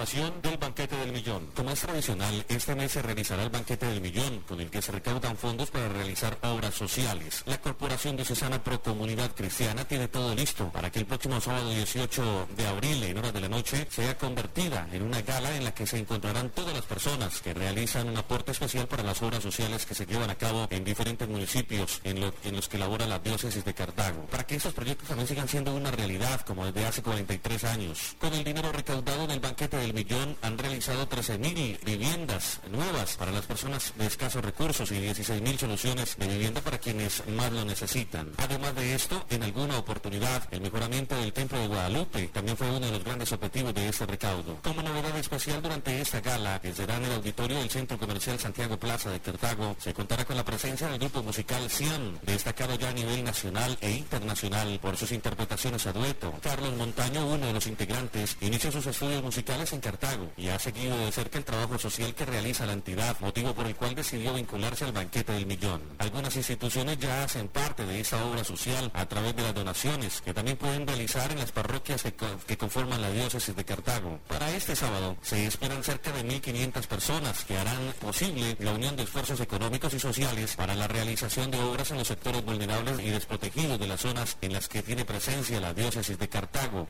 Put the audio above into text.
programación del Banquete del Millón. Como es tradicional, este mes se realizará el Banquete del Millón, con el que se recaudan fondos para realizar obras sociales. La Corporación Diocesana Pro Comunidad Cristiana tiene todo listo para que el próximo sábado 18 de abril, en horas de la noche, sea convertida en una gala en la que se encontrarán todas las personas que realizan un aporte especial para las obras sociales que se llevan a cabo en diferentes municipios en los que labora la diócesis de Cartago, para que estos proyectos también sigan siendo una realidad como desde hace 43 años. Con el dinero recaudado en el Banquete del Millón han realizado 13.000 viviendas nuevas para las personas de escasos recursos y 16.000 soluciones de vivienda para quienes más lo necesitan. Además de esto, en alguna oportunidad, el mejoramiento del Templo de Guadalupe también fue uno de los grandes objetivos de este recaudo. Como novedad especial durante esta gala, que será en el auditorio del Centro Comercial Santiago Plaza de Cartago, se contará con la presencia del grupo musical Cian, destacado ya a nivel nacional e internacional por sus interpretaciones a dueto. Carlos Montaño, uno de los integrantes, inició sus estudios musicales en Cartago y ha seguido de cerca el trabajo social que realiza la entidad, motivo por el cual decidió vincularse al Banquete del Millón. Algunas instituciones ya hacen parte de esa obra social a través de las donaciones que también pueden realizar en las parroquias que conforman la diócesis de Cartago. Para este sábado se esperan cerca de 1.500 personas que harán posible la unión de esfuerzos económicos y sociales para la realización de obras en los sectores vulnerables y desprotegidos de las zonas en las que tiene presencia la diócesis de Cartago.